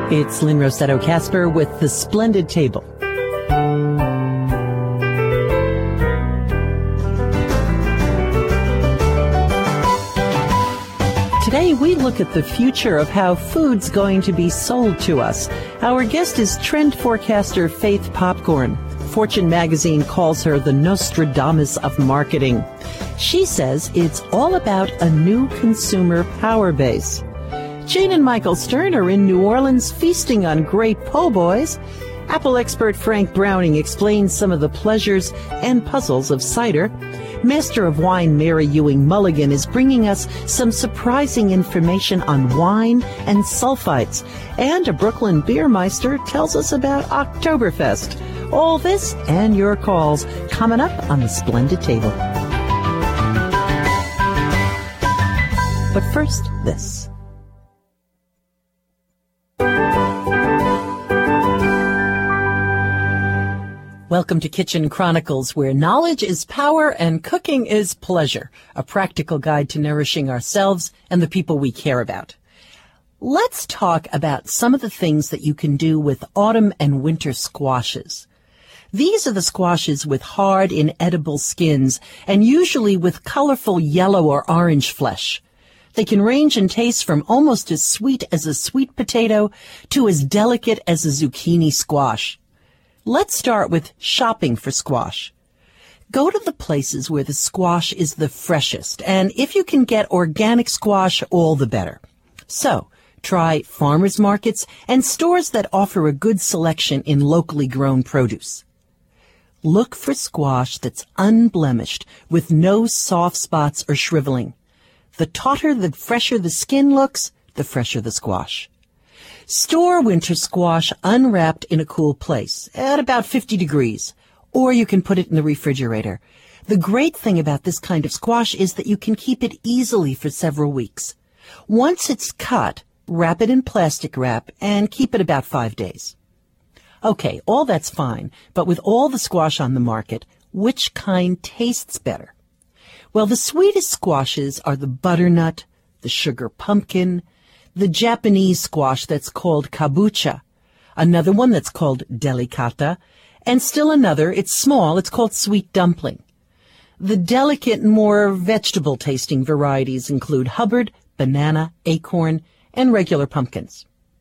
It's Lynn Rossetto Kasper with The Splendid Table. Today we look at the future of how food's going to be sold to us. Our guest is trend forecaster Faith Popcorn. Fortune magazine calls her the Nostradamus of marketing. She says it's all about a new consumer power base. Jane and Michael Stern are in New Orleans feasting on great po' boys. Apple expert Frank Browning explains some of the pleasures and puzzles of cider. Master of Wine Mary Ewing Mulligan is bringing us some surprising information on wine and sulfites. And a Brooklyn beer meister tells us about Oktoberfest. All this and your calls coming up on The Splendid Table. But first, this. Welcome to Kitchen Chronicles, where knowledge is power and cooking is pleasure, a practical guide to nourishing ourselves and the people we care about. Let's talk about some of the things that you can do with autumn and winter squashes. These are the squashes with hard, inedible skins and usually with colorful yellow or orange flesh. They can range in taste from almost as sweet as a sweet potato to as delicate as a zucchini squash. Let's start with shopping for squash. Go to the places where the squash is the freshest, and if you can get organic squash, all the better. So, try farmers markets and stores that offer a good selection in locally grown produce. Look for squash that's unblemished, with no soft spots or shriveling. The tauter, the fresher the skin looks, the fresher the squash. Store winter squash unwrapped in a cool place at about 50 degrees, or you can put it in the refrigerator. The great thing about this kind of squash is that you can keep it easily for several weeks. Once it's cut, wrap it in plastic wrap and keep it about 5 days. Okay, all that's fine, but with all the squash on the market, which kind tastes better? Well, the sweetest squashes are the butternut, the sugar pumpkin, the Japanese squash that's called kabocha, another one that's called delicata, and still another, it's small, it's called sweet dumpling. The delicate, more vegetable-tasting varieties include Hubbard, banana, acorn, and regular pumpkins.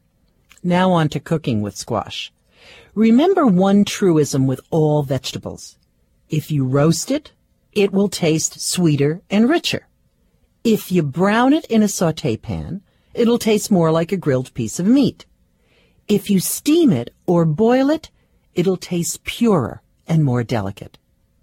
Now on to cooking with squash. Remember one truism with all vegetables. If you roast it, it will taste sweeter and richer. If you brown it in a sauté pan, it'll taste more like a grilled piece of meat. If you steam it or boil it, it'll taste purer and more delicate.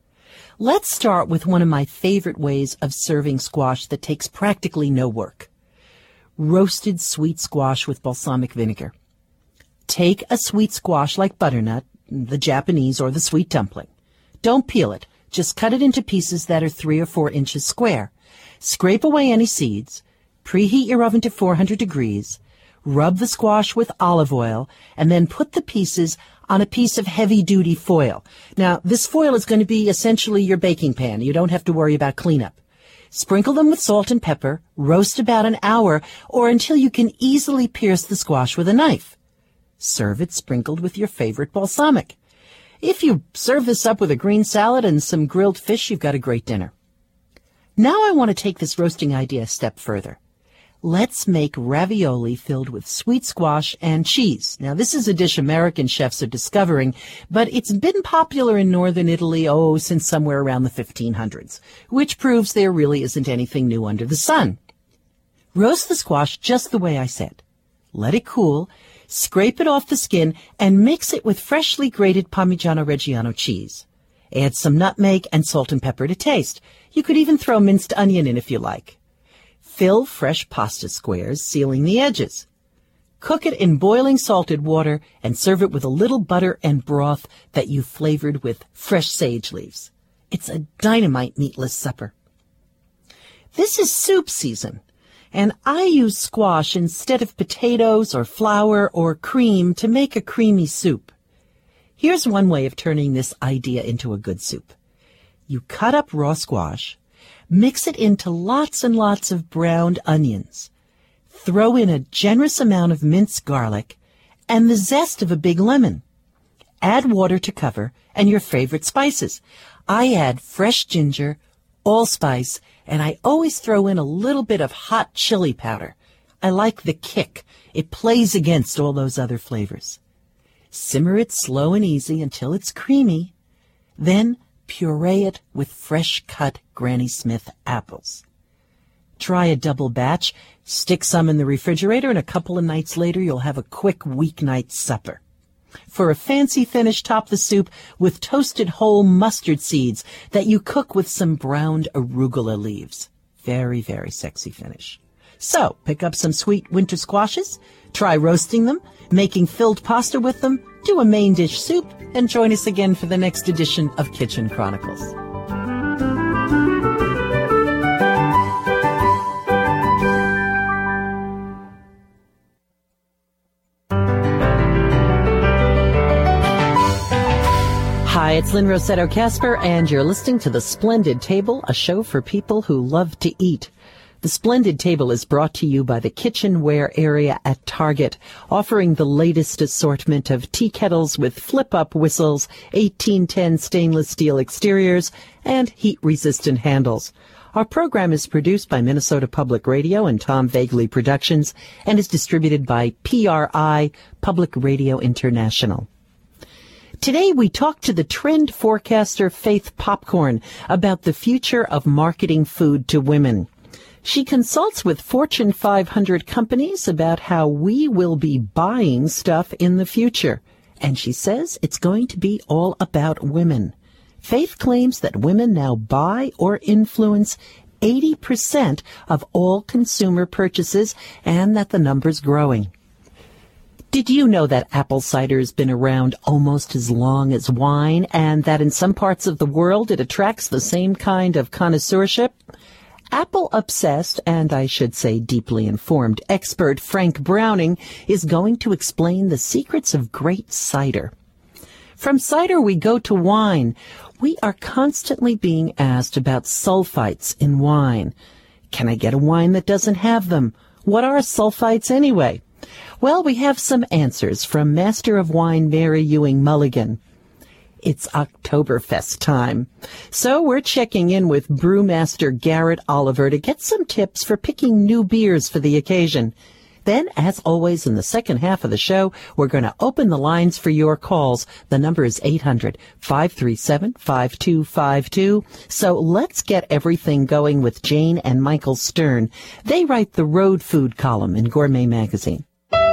Let's start with one of my favorite ways of serving squash that takes practically no work. Roasted sweet squash with balsamic vinegar. Take a sweet squash like butternut, the Japanese or the sweet dumpling. Don't peel it. Just cut it into pieces that are 3 or 4 inches square. Scrape away any seeds. Preheat your oven to 400 degrees. Rub the squash with olive oil and then put the pieces on a piece of heavy-duty foil. Now, this foil is going to be essentially your baking pan. You don't have to worry about cleanup. Sprinkle them with salt and pepper. Roast about an hour or until you can easily pierce the squash with a knife. Serve it sprinkled with your favorite balsamic. If you serve this up with a green salad and some grilled fish, you've got a great dinner. Now I want to take this roasting idea a step further. Let's make ravioli filled with sweet squash and cheese. Now, this is a dish American chefs are discovering, but it's been popular in northern Italy, since somewhere around the 1500s, which proves there really isn't anything new under the sun. Roast the squash just the way I said. Let it cool, scrape it off the skin, and mix it with freshly grated Parmigiano Reggiano cheese. Add some nutmeg and salt and pepper to taste. You could even throw minced onion in if you like. Fill fresh pasta squares, sealing the edges. Cook it in boiling salted water and serve it with a little butter and broth that you flavored with fresh sage leaves. It's a dynamite meatless supper. This is soup season, and I use squash instead of potatoes or flour or cream to make a creamy soup. Here's one way of turning this idea into a good soup. You cut up raw squash, mix it into lots and lots of browned onions. Throw in a generous amount of minced garlic and the zest of a big lemon. Add water to cover and your favorite spices. I add fresh ginger, allspice, and I always throw in a little bit of hot chili powder. I like the kick. It plays against all those other flavors. Simmer it slow and easy until it's creamy. Then puree it with fresh-cut Granny Smith apples. Try a double batch, stick some in the refrigerator, and a couple of nights later you'll have a quick weeknight supper. For a fancy finish, top the soup with toasted whole mustard seeds that you cook with some browned arugula leaves. Very, very sexy finish. So, pick up some sweet winter squashes, try roasting them, making filled pasta with them, do a main dish soup, and join us again for the next edition of Kitchen Chronicles. Hi, it's Lynn Rossetto Kasper, and you're listening to The Splendid Table, a show for people who love to eat. The Splendid Table is brought to you by the kitchenware area at Target, offering the latest assortment of tea kettles with flip-up whistles, 1810 stainless steel exteriors, and heat-resistant handles. Our program is produced by Minnesota Public Radio and Tom Vagley Productions and is distributed by PRI, Public Radio International. Today, we talk to the trend forecaster Faith Popcorn about the future of marketing food to women. She consults with Fortune 500 companies about how we will be buying stuff in the future. And she says it's going to be all about women. Faith claims that women now buy or influence 80% of all consumer purchases and that the number's growing. Did you know that apple cider has been around almost as long as wine and that in some parts of the world it attracts the same kind of connoisseurship? Apple-obsessed, and I should say deeply informed, expert Frank Browning is going to explain the secrets of great cider. From cider, we go to wine. We are constantly being asked about sulfites in wine. Can I get a wine that doesn't have them? What are sulfites anyway? Well, we have some answers from Master of Wine Mary Ewing Mulligan. It's Oktoberfest time. So we're checking in with brewmaster Garrett Oliver to get some tips for picking new beers for the occasion. Then, as always, in the second half of the show, we're going to open the lines for your calls. The number is 800-537-5252. So let's get everything going with Jane and Michael Stern. They write the Road Food column in Gourmet Magazine.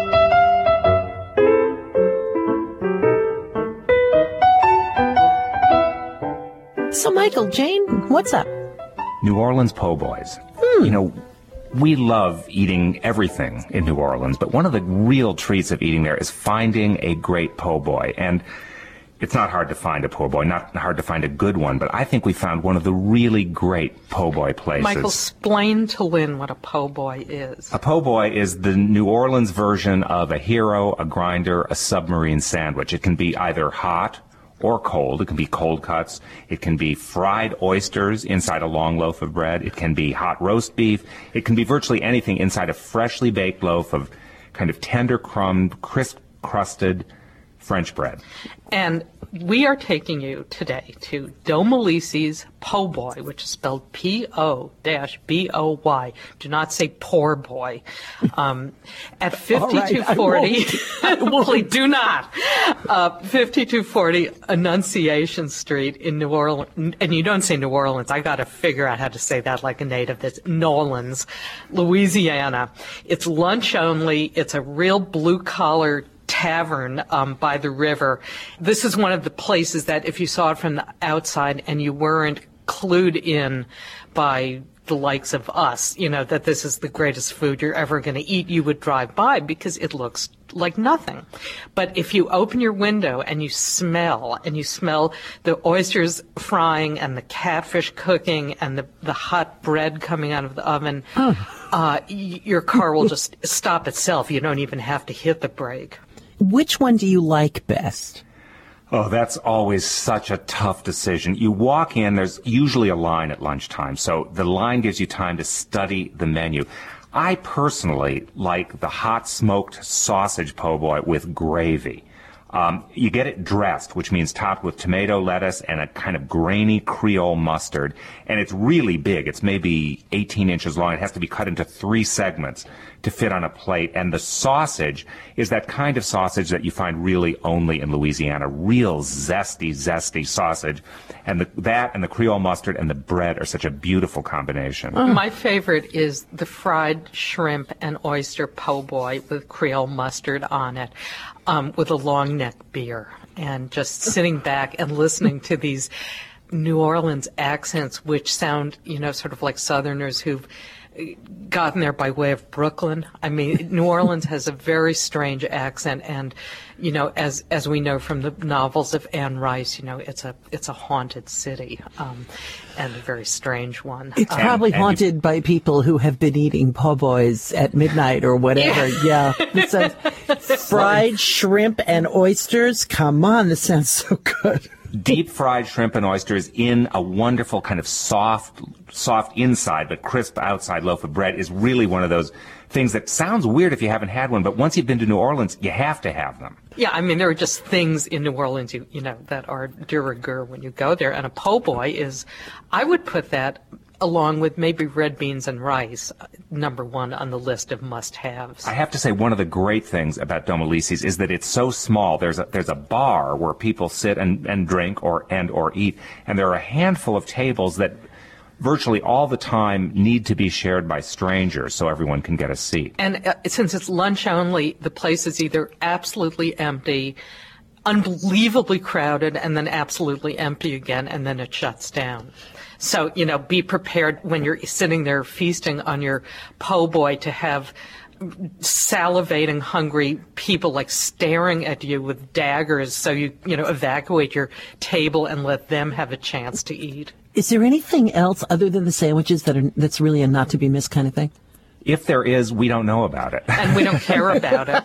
So, Michael, Jane, what's up? New Orleans po' boys. You know, we love eating everything in New Orleans, but one of the real treats of eating there is finding a great po' boy. And it's not hard to find a po' boy, not hard to find a good one, but I think we found one of the really great po' boy places. Michael, explain to Lynn what a po' boy is. A po' boy is the New Orleans version of a hero, a grinder, a submarine sandwich. It can be either hot or cold. It can be cold cuts. It can be fried oysters inside a long loaf of bread. It can be hot roast beef. It can be virtually anything inside a freshly baked loaf of kind of tender crumbed, crisp crusted French bread. And we are taking you today to Domalice's Po' Boy, which is spelled P-O-B-O-Y. Do not say poor boy. At 5240, right, do not. 5240 Annunciation Street in New Orleans. And you don't say New Orleans. I got to figure out how to say that like a native. That's Nolans, Louisiana. It's lunch only. It's a real blue-collar tavern by the river. This is one of the places that if you saw it from the outside and you weren't clued in by the likes of us, you know, that this is the greatest food you're ever going to eat, you would drive by because it looks like nothing. But if you open your window and you smell the oysters frying and the catfish cooking and the hot bread coming out of the oven, your car will just stop itself. You don't even have to hit the brake. Which one do you like best? Oh, that's always such a tough decision. You walk in, there's usually a line at lunchtime, so the line gives you time to study the menu. I personally like the hot smoked sausage po' boy with gravy. You get it dressed, which means topped with tomato, lettuce, and a kind of grainy Creole mustard. And it's really big. It's maybe 18 inches long. It has to be cut into 3 segments to fit on a plate. And the sausage is that kind of sausage that you find really only in Louisiana. Real zesty sausage. And that and the Creole mustard and the bread are such a beautiful combination. My favorite is the fried shrimp and oyster po' boy with Creole mustard on it, with a long neck beer, and just sitting back and listening to these New Orleans accents, which sound, sort of like Southerners who've gotten there by way of Brooklyn. I mean, New Orleans has a very strange accent, and as we know from the novels of Anne Rice, it's a haunted city, and a very strange one. It's probably haunted by people who have been eating po' boys at midnight or whatever. Yeah. This sounds, fried shrimp and oysters. Come on, this sounds so good. Deep fried shrimp and oysters in a wonderful kind of soft inside but crisp outside loaf of bread is really one of those things that sounds weird if you haven't had one, but once you've been to New Orleans, you have to have them. Yeah, I mean, there are just things in New Orleans, that are de rigueur when you go there. And a po' boy is, I would put that along with maybe red beans and rice, number one on the list of must-haves. I have to say, one of the great things about Domalices is that it's so small. There's a bar where people sit and drink or eat, and there are a handful of tables that virtually all the time need to be shared by strangers so everyone can get a seat. And since it's lunch only, the place is either absolutely empty, unbelievably crowded, and then absolutely empty again, and then it shuts down. So, be prepared when you're sitting there feasting on your po' boy to have salivating, hungry people like staring at you with daggers, so you evacuate your table and let them have a chance to eat. Is there anything else other than the sandwiches that's really a not to be missed kind of thing? If there is, we don't know about it. And we don't care about it.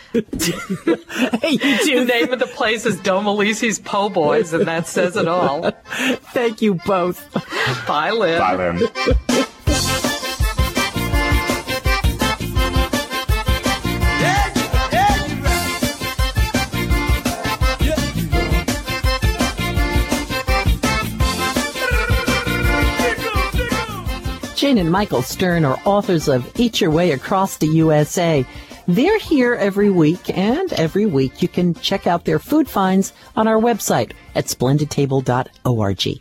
Hey, you do. The name of the place is Domalices Po' Boys, and that says it all. Thank you both. Bye, Lynn. Bye, Lynn. Jane and Michael Stern are authors of Eat Your Way Across the USA. They're here every week, and every week you can check out their food finds on our website at splendidtable.org.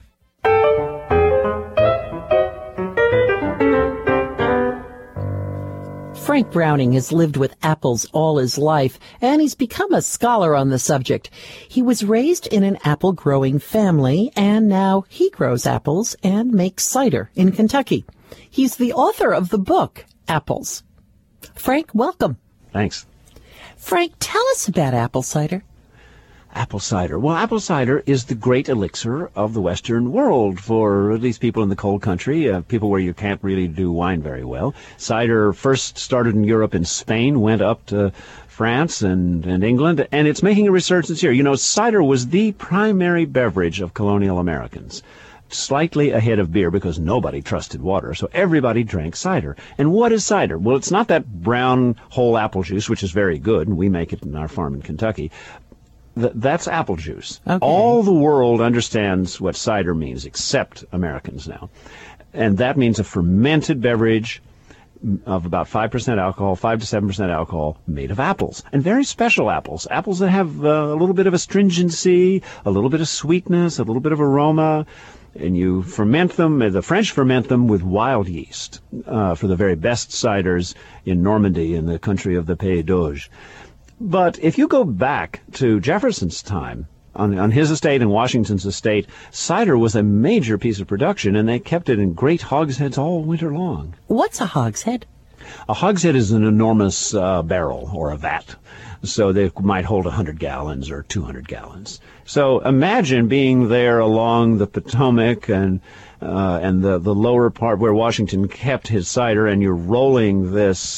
Frank Browning has lived with apples all his life, and he's become a scholar on the subject. He was raised in an apple-growing family, and now he grows apples and makes cider in Kentucky. He's the author of the book, Apples. Frank, welcome. Thanks. Frank, tell us about apple cider. Apple cider. Well, apple cider is the great elixir of the Western world for at least people in the cold country, people where you can't really do wine very well. Cider first started in Europe and Spain, went up to France and England, and it's making a resurgence here. Cider was the primary beverage of colonial Americans, slightly ahead of beer because nobody trusted water, so everybody drank cider. And what is cider? Well, it's not that brown whole apple juice, which is very good, and we make it in our farm in Kentucky. That's apple juice. Okay. All the world understands what cider means, except Americans now. And that means a fermented beverage of about 5% alcohol, 5 to 7% alcohol, made of apples. And very special apples. Apples that have a little bit of astringency, a little bit of sweetness, a little bit of aroma. And you ferment them, the French ferment them with wild yeast for the very best ciders in Normandy, in the country of the Pays d'Auge. But if you go back to Jefferson's time, on his estate and Washington's estate, cider was a major piece of production, and they kept it in great hogsheads all winter long. What's a hogshead? A hogshead is an enormous barrel or a vat. So they might hold 100 gallons or 200 gallons. So imagine being there along the Potomac and the lower part where Washington kept his cider, and you're rolling this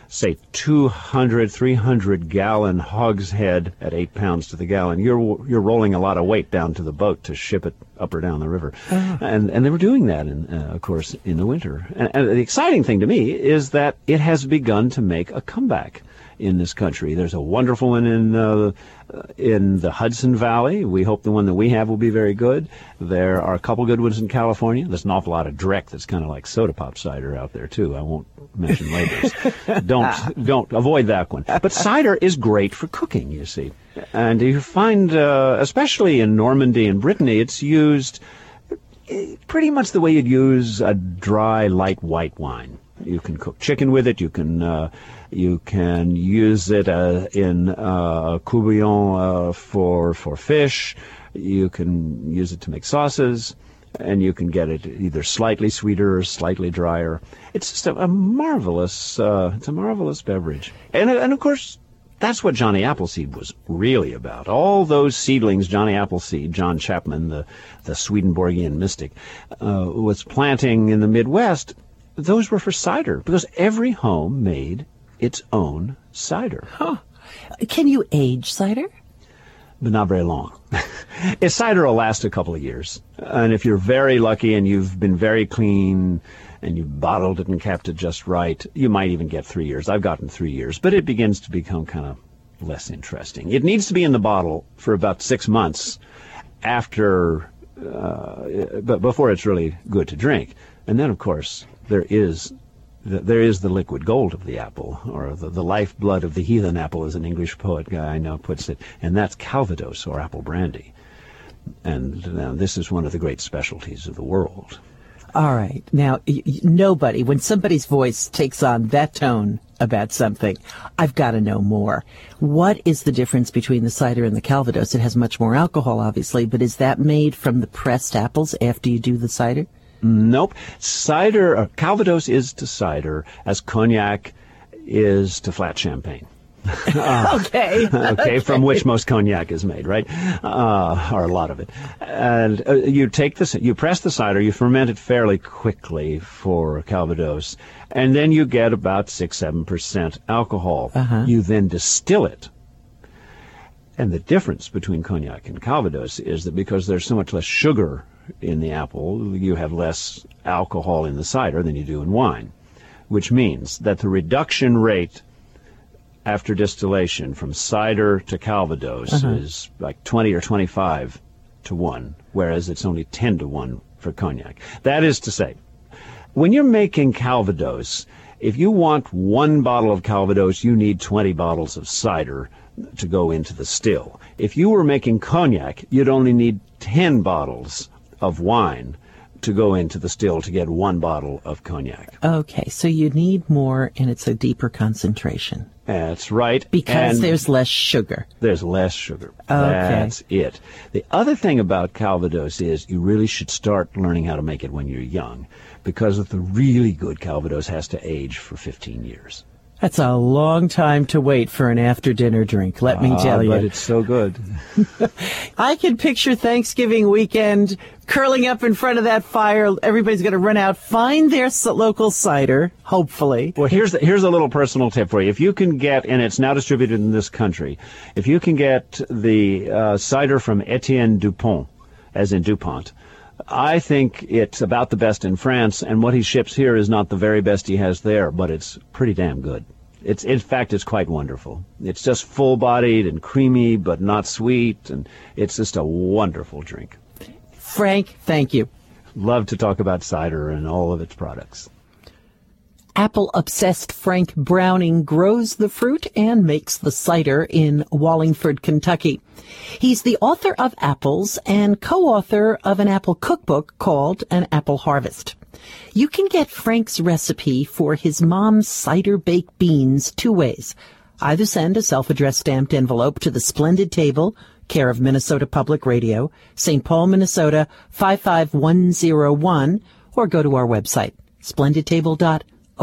say 200, 300 gallon hogshead at 8 pounds to the gallon, you're rolling a lot of weight down to the boat to ship it up or down the river. And they were doing that, of course, in the winter. And the exciting thing to me is that it has begun to make a comeback in this country. There's a wonderful one in the Hudson Valley. We hope the one that we have will be very good. There are a couple good ones in California. There's an awful lot of Dreck that's kind of like soda pop cider out there too. I won't mention labels. Don't avoid that one. But cider is great for cooking, you see. And you find, especially in Normandy and Brittany, it's used pretty much the way you'd use a dry, light white wine. You can cook chicken with it. You can use it in courtbouillon for fish. You can use it to make sauces, and you can get it either slightly sweeter or slightly drier. It's just a marvelous beverage. And of course, that's what Johnny Appleseed was really about. All those seedlings Johnny Appleseed, John Chapman, the Swedenborgian mystic, was planting in the Midwest. Those were for cider, because every home made its own cider. Huh. Can you age cider? But not very long. Cider will last a couple of years. And if you're very lucky and you've been very clean and you've bottled it and kept it just right, you might even get 3 years. I've gotten 3 years, but it begins to become kind of less interesting. It needs to be in the bottle for about 6 months but before it's really good to drink. And then, of course, there is the liquid gold of the apple, or the lifeblood of the heathen apple, as an English poet guy I know puts it, and that's Calvados, or apple brandy. And this is one of the great specialties of the world. All right. Now, nobody, when somebody's voice takes on that tone about something, I've got to know more. What is the difference between the cider and the Calvados? It has much more alcohol, obviously, but is that made from the pressed apples after you do the cider? Nope. Calvados is to cider as cognac is to flat champagne. Okay, from which most cognac is made, right? Or a lot of it. And you press the cider, you ferment it fairly quickly for Calvados, and then you get about 6-7% alcohol. You then distill it. And the difference between cognac and Calvados is that because there's so much less sugar in the apple, you have less alcohol in the cider than you do in wine, which means that the reduction rate after distillation from cider to Calvados is like 20 or 25 to 1, whereas it's only 10 to 1 for cognac. That is to say, when you're making Calvados, if you want 1 bottle of Calvados, you need 20 bottles of cider to go into the still. If you were making cognac, you'd only need 10 bottles of wine to go into the still to get 1 bottle of cognac. Okay, so you need more, and it's a deeper concentration. That's right. Because there's less sugar. There's less sugar. Okay. That's it. The other thing about Calvados is you really should start learning how to make it when you're young, because the really good Calvados has to age for 15 years. That's a long time to wait for an after-dinner drink, let me tell you. But it's so good. I can picture Thanksgiving weekend curling up in front of that fire. Everybody's going to run out, find their local cider, hopefully. Well, here's a little personal tip for you. If you can get, and it's now distributed in this country, if you can get the cider from Etienne Dupont, as in DuPont, I think it's about the best in France, and what he ships here is not the very best he has there, but it's pretty damn good. In fact, it's quite wonderful. It's just full-bodied and creamy, but not sweet, and it's just a wonderful drink. Frank, thank you. Love to talk about cider and all of its products. Apple-obsessed Frank Browning grows the fruit and makes the cider in Wallingford, Kentucky. He's the author of Apples and co-author of an apple cookbook called An Apple Harvest. You can get Frank's recipe for his mom's cider baked beans 2 ways. Either send a self-addressed stamped envelope to the Splendid Table, care of Minnesota Public Radio, St. Paul, Minnesota 55101, or go to our website, splendidtable.org.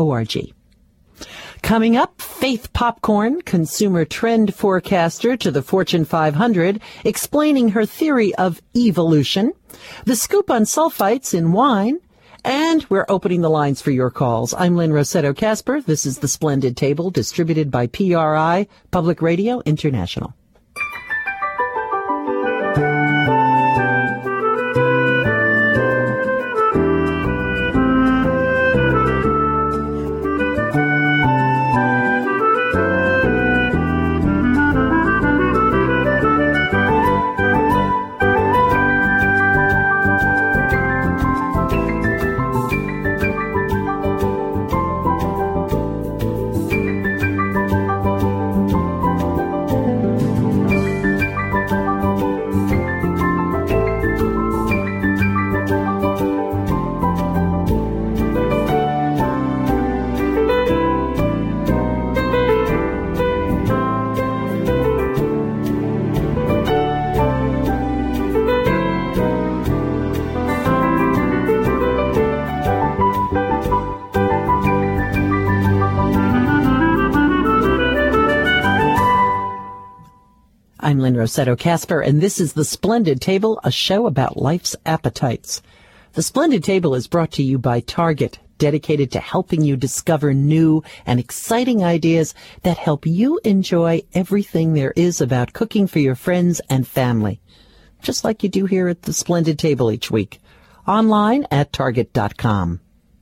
Coming up, Faith Popcorn, consumer trend forecaster to the Fortune 500, explaining her theory of evolution, the scoop on sulfites in wine, And we're opening the lines for your calls. I'm Lynn Rossetto Kasper. This is The Splendid Table, distributed by PRI, Public Radio International. I'm Lynn Rossetto Kasper, and this is The Splendid Table, a show about life's appetites. The Splendid Table is brought to you by Target, dedicated to helping you discover new and exciting ideas that help you enjoy everything there is about cooking for your friends and family, just like you do here at The Splendid Table each week. Online at Target.com.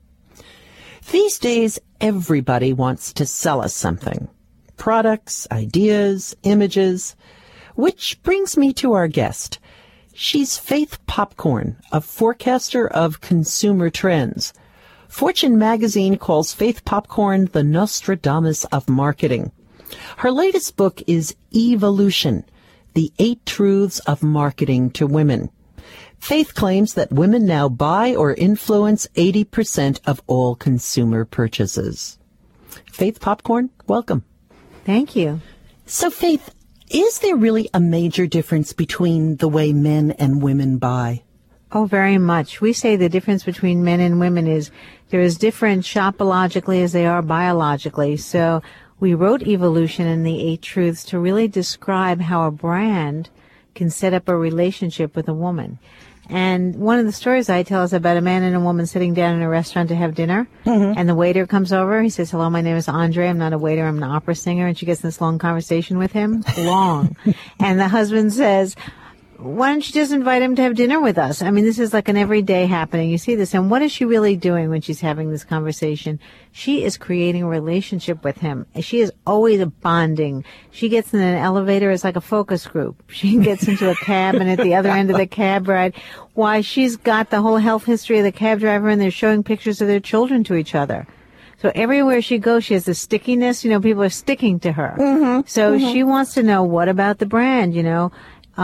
These days, everybody wants to sell us something. Products, ideas, images. Which brings me to our guest. She's Faith Popcorn, a forecaster of consumer trends. Fortune magazine calls Faith Popcorn the Nostradamus of marketing. Her latest book is Evolution, The 8 Truths of Marketing to Women. Faith claims that women now buy or influence 80% of all consumer purchases. Faith Popcorn, welcome. Thank you. So, Faith, is there really a major difference between the way men and women buy? Oh, very much. We say the difference between men and women is they're as different shopologically as they are biologically. So we wrote Evolution and the 8 Truths to really describe how a brand can set up a relationship with a woman. And one of the stories I tell is about a man and a woman sitting down in a restaurant to have dinner. Mm-hmm. And the waiter comes over. He says, "Hello, my name is Andre. I'm not a waiter. I'm an opera singer." And she gets in this long conversation with him. Long. And the husband says, "Why don't you just invite him to have dinner with us?" I mean, this is like an everyday happening. You see this. And what is she really doing when she's having this conversation? She is creating a relationship with him. She is always bonding. She gets in an elevator. It's like a focus group. She gets into a cab, and at the other end of the cab ride, why, she's got the whole health history of the cab driver, and they're showing pictures of their children to each other. So everywhere she goes, she has the stickiness. You know, people are sticking to her. Mm-hmm. So she wants to know, what about the brand, you know?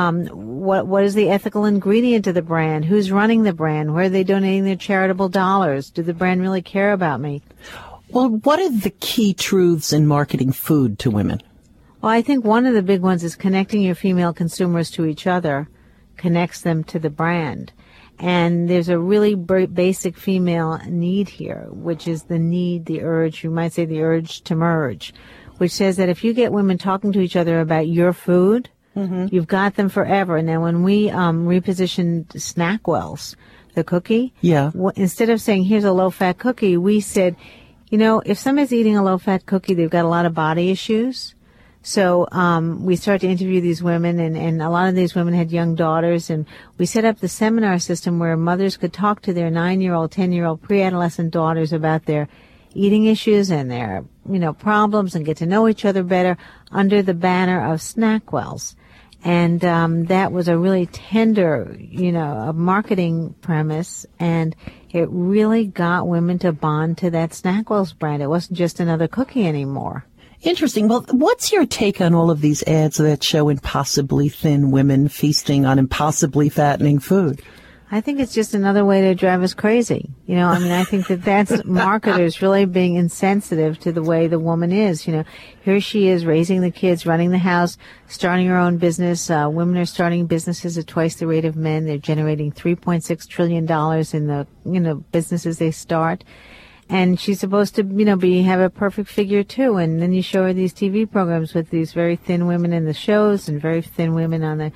What is the ethical ingredient of the brand? Who's running the brand? Where are they donating their charitable dollars? Do the brand really care about me? Well, what are the key truths in marketing food to women? Well, I think one of the big ones is connecting your female consumers to each other, connects them to the brand. And there's a really basic female need here, which is the need, the urge, you might say the urge to merge, which says that if you get women talking to each other about your food, you've got them forever. And then when we repositioned Snackwells, the cookie, instead of saying, here's a low-fat cookie, we said, you know, if somebody's eating a low-fat cookie, they've got a lot of body issues. So we started to interview these women, and a lot of these women had young daughters, and we set up the seminar system where mothers could talk to their 9-year-old, 10-year-old pre-adolescent daughters about their eating issues and their, you know, problems, and get to know each other better under the banner of Snackwells. And that was a really tender, you know, a marketing premise, and it really got women to bond to that Snackwells brand. It wasn't just another cookie anymore. Interesting. Well, what's your take on all of these ads that show impossibly thin women feasting on impossibly fattening food? I think it's just another way to drive us crazy. You know, I mean, I think that's marketers really being insensitive to the way the woman is. You know, here she is raising the kids, running the house, starting her own business. Women are starting businesses at twice the rate of men. They're generating $3.6 trillion in the, you know, businesses they start. And she's supposed to, you know, have a perfect figure too. And then you show her these TV programs with these very thin women in the shows and very thin women on the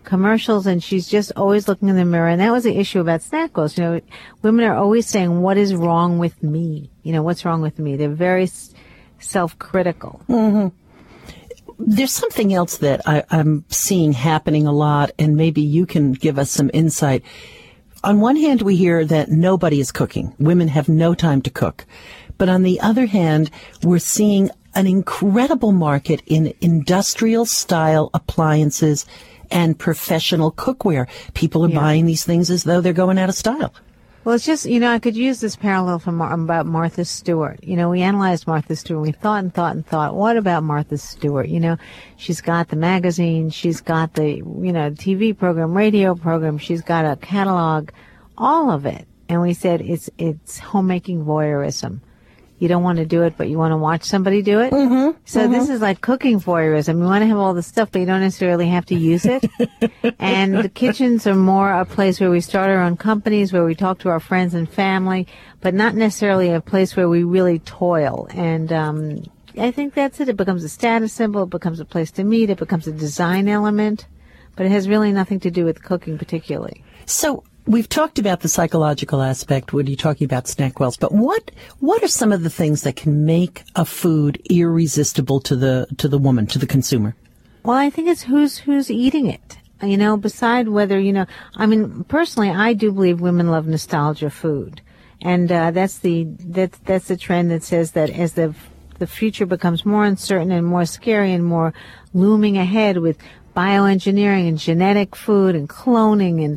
commercials, and she's just always looking in the mirror. And that was the issue about SnackWell's. You know, women are always saying, what is wrong with me? You know, what's wrong with me? They're very self-critical. Mm-hmm. There's something else that I'm seeing happening a lot, and maybe you can give us some insight. On one hand, we hear that nobody is cooking. Women have no time to cook. But on the other hand, we're seeing an incredible market in industrial-style appliances and professional cookware. People are buying these things as though they're going out of style. Well, it's just, you know, I could use this parallel from about Martha Stewart. You know, we analyzed Martha Stewart. We thought and thought and thought, what about Martha Stewart? You know, she's got the magazine. She's got the, you know, TV program, radio program. She's got a catalog, all of it. And we said it's homemaking voyeurism. You don't want to do it, but you want to watch somebody do it. Mm-hmm. So this is like cooking voyeurism. You want to have all the stuff, but you don't necessarily have to use it. And the kitchens are more a place where we start our own companies, where we talk to our friends and family, but not necessarily a place where we really toil. And I think that's it. It becomes a status symbol. It becomes a place to meet. It becomes a design element. But it has really nothing to do with cooking particularly. So we've talked about the psychological aspect when you're talking about SnackWell's, but what are some of the things that can make a food irresistible to the woman, to the consumer? Well, I think it's who's eating it. You know, beside whether, you know, I mean, personally, I do believe women love nostalgia food. And that's the trend that says that as the future becomes more uncertain and more scary and more looming ahead with bioengineering and genetic food and cloning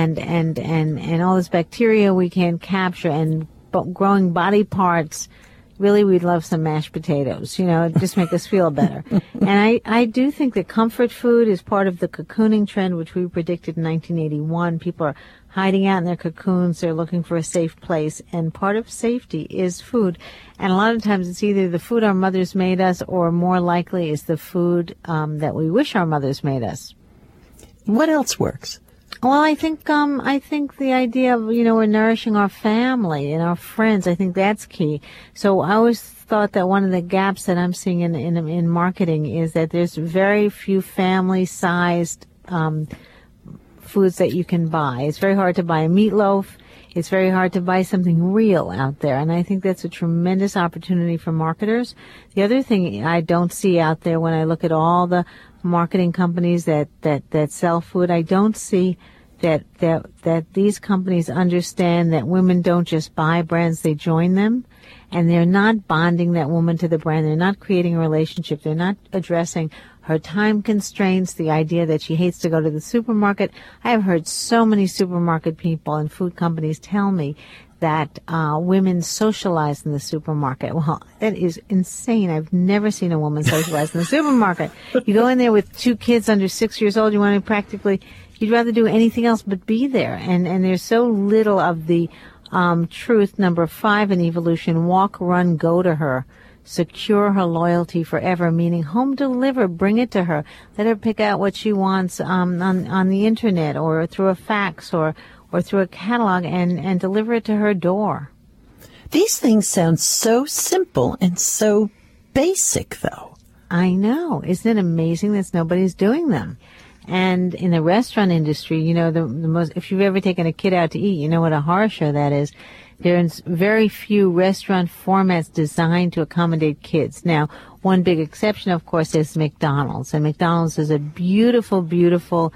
and all this bacteria we can't capture and growing body parts, really we'd love some mashed potatoes, you know, it just make us feel better. And I do think that comfort food is part of the cocooning trend, which we predicted in 1981. People are hiding out in their cocoons. They're looking for a safe place. And part of safety is food. And a lot of times it's either the food our mothers made us or more likely is the food that we wish our mothers made us. What else works? Well, I think the idea of, you know, we're nourishing our family and our friends. I think that's key. So I always thought that one of the gaps that I'm seeing in marketing is that there's very few family-sized foods that you can buy. It's very hard to buy a meatloaf. It's very hard to buy something real out there. And I think that's a tremendous opportunity for marketers. The other thing I don't see out there when I look at all the marketing companies that sell food, I don't see that these companies understand that women don't just buy brands, they join them. And they're not bonding that woman to the brand. They're not creating a relationship. They're not addressing her time constraints, the idea that she hates to go to the supermarket. I have heard so many supermarket people and food companies tell me that women socialize in the supermarket. Well, that is insane. I've never seen a woman socialize in the supermarket. You go in there with 2 kids under 6 years old, you want to practically, you'd rather do anything else but be there. And there's so little of the truth, number 5 in evolution, walk, run, go to her. Secure her loyalty forever, meaning home deliver, bring it to her. Let her pick out what she wants on the internet or through a fax or through a catalog and deliver it to her door. These things sound so simple and so basic, though. I know. Isn't it amazing that nobody's doing them? And in the restaurant industry, you know, the most, if you've ever taken a kid out to eat, you know what a horror show that is. There's very few restaurant formats designed to accommodate kids. Now, one big exception, of course, is McDonald's. And McDonald's is a beautiful, beautiful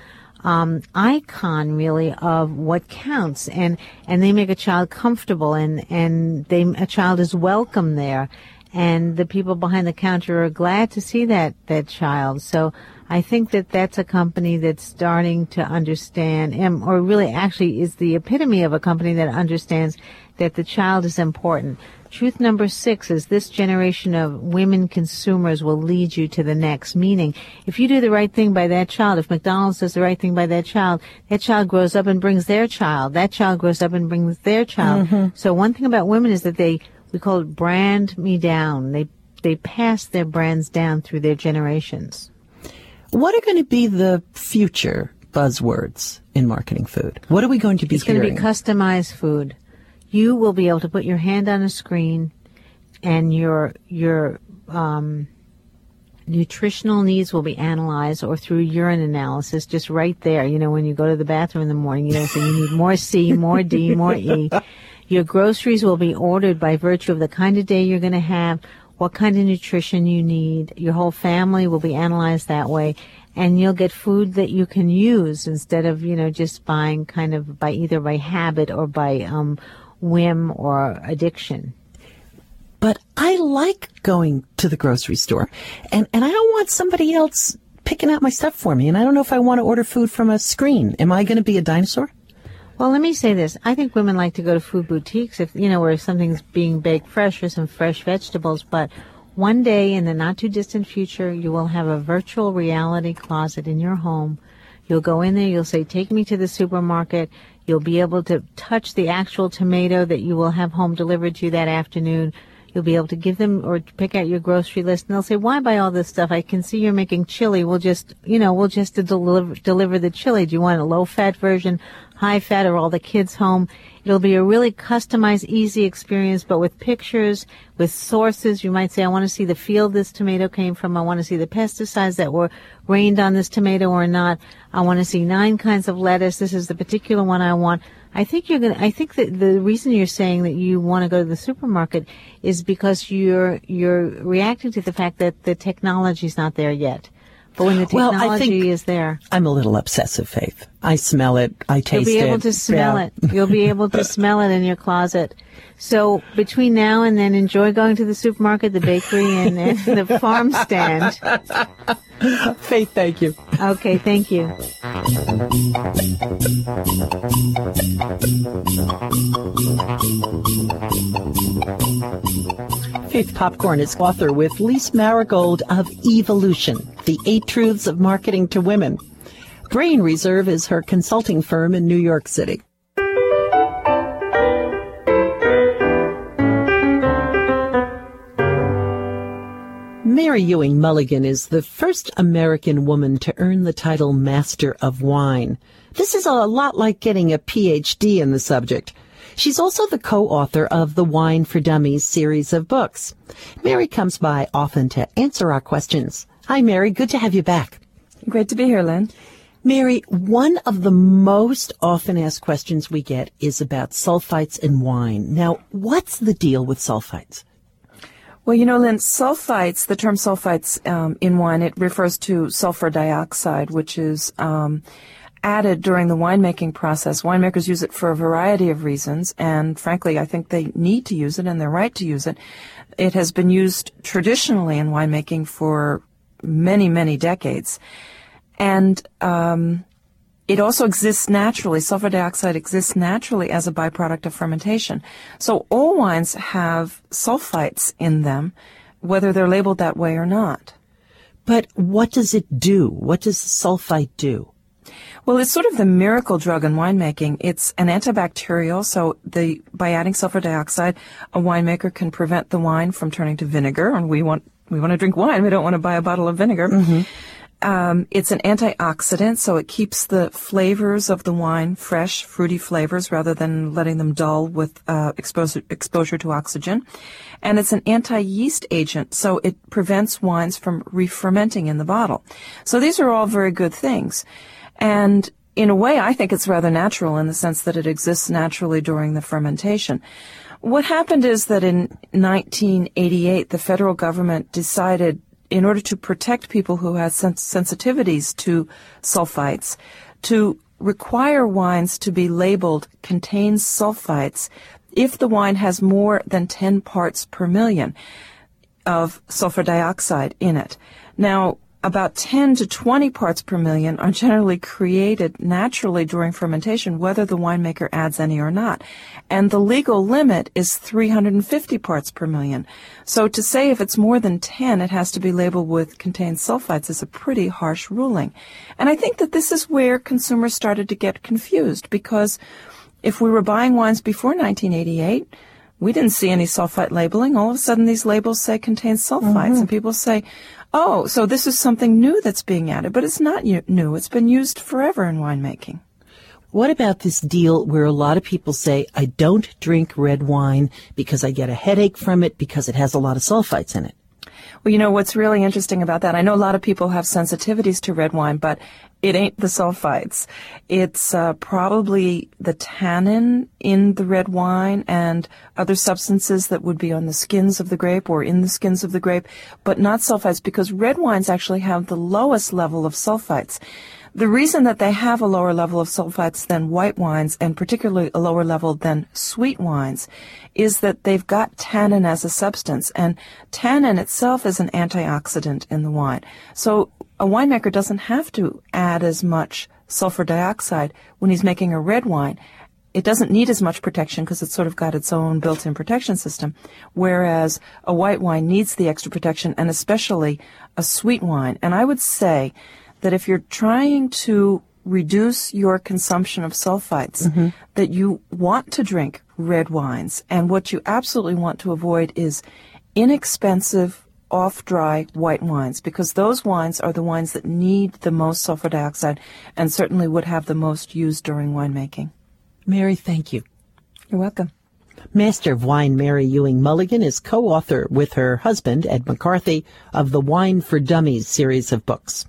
icon, really, of what counts. And they make a child comfortable and a child is welcome there. And the people behind the counter are glad to see that child. So I think that that's a company that's starting to understand, or really actually is the epitome of a company that understands that the child is important. Truth number 6 is this generation of women consumers will lead you to the next. Meaning, if you do the right thing by that child, if McDonald's does the right thing by that child grows up and brings their child. That child grows up and brings their child. Mm-hmm. So one thing about women is that we call it brand me down. They pass their brands down through their generations. What are going to be the future buzzwords in marketing food? What are we going to be hearing? It's going to be customized food. You will be able to put your hand on a screen and your nutritional needs will be analyzed or through urine analysis, just right there. You know, when you go to the bathroom in the morning, you know, so you need more C, more D, more E. Your groceries will be ordered by virtue of the kind of day you're going to have, what kind of nutrition you need. Your whole family will be analyzed that way. And you'll get food that you can use instead of, you know, just buying kind of by either by habit or by whim or addiction. But I like going to the grocery store, and I don't want somebody else picking out my stuff for me, and I don't know if I want to order food from a screen. Am I going to be a dinosaur? Well, let me say this. I think women like to go to food boutiques, if you know, where something's being baked fresh or some fresh vegetables, but one day in the not-too-distant future, you will have a virtual reality closet in your home. You'll go in there, you'll say, take me to the supermarket. You'll be able to touch the actual tomato that you will have home delivered to you that afternoon. You'll be able to give them or pick out your grocery list, and they'll say, why buy all this stuff? I can see you're making chili. We'll just deliver the chili. Do you want a low-fat version, high-fat, or all the kids home? It'll be a really customized, easy experience, but with pictures, with sources. You might say, I want to see the field this tomato came from. I want to see the pesticides that were rained on this tomato or not. I want to see 9 kinds of lettuce. This is the particular one I want. I think that the reason you're saying that you want to go to the supermarket is because you're reacting to the fact that the technology's not there yet. But when the technology is there. I'm a little obsessive, Faith. I smell it. I taste it. You'll be able to smell it. You'll be able to smell it in your closet. So between now and then, enjoy going to the supermarket, the bakery, and the farm stand. Faith, thank you. Okay, thank you. Faith Popcorn is author with Lise Marigold of Evolution, The 8 Truths of Marketing to Women. Brain Reserve is her consulting firm in New York City. Mary Ewing Mulligan is the first American woman to earn the title Master of Wine. This is a lot like getting a PhD in the subject. She's also the co-author of the Wine for Dummies series of books. Mary comes by often to answer our questions. Hi, Mary. Good to have you back. Great to be here, Lynn. Mary, one of the most often asked questions we get is about sulfites in wine. Now, what's the deal with sulfites? Well, you know, Lynn, sulfites, the term sulfites in wine, it refers to sulfur dioxide, which is added during the winemaking process. Winemakers use it for a variety of reasons, and frankly, I think they need to use it and they're right to use it. It has been used traditionally in winemaking for many, many decades. And it also exists naturally. Sulfur dioxide exists naturally as a byproduct of fermentation. So all wines have sulfites in them, whether they're labeled that way or not. But what does it do? What does sulfite do? Well, it's sort of the miracle drug in winemaking. It's an antibacterial, so by adding sulfur dioxide, a winemaker can prevent the wine from turning to vinegar, and we want to drink wine. We don't want to buy a bottle of vinegar. Mm-hmm. It's an antioxidant, so it keeps the flavors of the wine fresh, fruity flavors, rather than letting them dull with exposure to oxygen. And it's an anti-yeast agent, so it prevents wines from re-fermenting in the bottle. So these are all very good things. And in a way, I think it's rather natural in the sense that it exists naturally during the fermentation. What happened is that in 1988, the federal government decided, in order to protect people who had sensitivities to sulfites, to require wines to be labeled contains sulfites if the wine has more than 10 parts per million of sulfur dioxide in it. Now, about 10 to 20 parts per million are generally created naturally during fermentation, whether the winemaker adds any or not. And the legal limit is 350 parts per million. So to say if it's more than 10, it has to be labeled with contains sulfites is a pretty harsh ruling. And I think that this is where consumers started to get confused, because if we were buying wines before 1988, we didn't see any sulfite labeling. All of a sudden, these labels say contains sulfites, and people say, oh, so this is something new that's being added. But it's not new. It's been used forever in winemaking. What about this deal where a lot of people say, I don't drink red wine because I get a headache from it because it has a lot of sulfites in it? Well, what's really interesting about that, I know a lot of people have sensitivities to red wine, but it ain't the sulfites. It's probably the tannin in the red wine and other substances that would be on the skins of the grape or in the skins of the grape, but not sulfites, because red wines actually have the lowest level of sulfites. The reason that they have a lower level of sulfites than white wines, and particularly a lower level than sweet wines, is that they've got tannin as a substance, and tannin itself is an antioxidant in the wine. So a winemaker doesn't have to add as much sulfur dioxide when he's making a red wine. It doesn't need as much protection because it's sort of got its own built-in protection system, whereas a white wine needs the extra protection, and especially a sweet wine. And I would say that if you're trying to reduce your consumption of sulfites, that you want to drink red wines. And what you absolutely want to avoid is inexpensive, off-dry white wines, because those wines are the wines that need the most sulfur dioxide and certainly would have the most used during winemaking. Mary, thank you. You're welcome. Master of Wine Mary Ewing Mulligan is co-author with her husband, Ed McCarthy, of the Wine for Dummies series of books.